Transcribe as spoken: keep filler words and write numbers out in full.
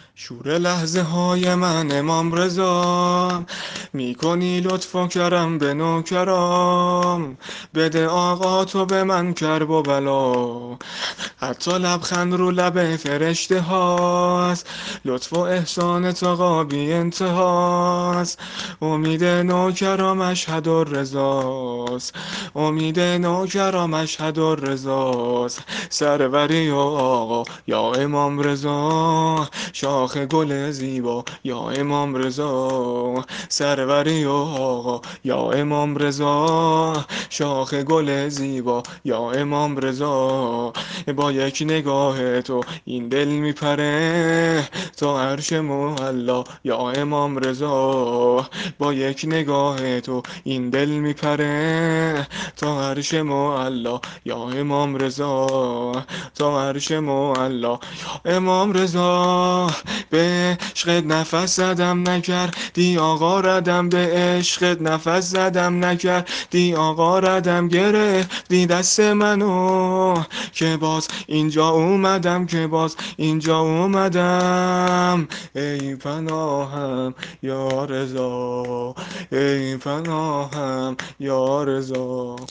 شور لحظه های من امام رضا، میکنی لطف و کرم به نوکرام. بده آقا تو به من کرب و بلا، حتی لبخند رو لب فرشته هاست. لطف و احسان تو آقا بی انتهاست. امید نوکرام اشهد الرضاست، امید نوکرام اشهد الرضاست. سروری و آقا یا امام رضا، شاخ گل زیبا یا امام رضا. سروری و آقا یا امام رضا، شاخ گل زیبا یا امام رضا. با یک نگاه تو این دل میپره تا عرش معلا یا امام رضا. با یک نگاه تو این دل میپره تا عرش معلا یا امام رضا، تا عرش معلا یا امام رضا. به عشقت نفس زدم نکردی آقا ردم، به عشقت نفس زدم نکردی آقا ردم. گرفتی دست منو که باز اینجا اومدم، که باز اینجا اومدم. ای پناهم یا رضا، ای پناهم یا رضا.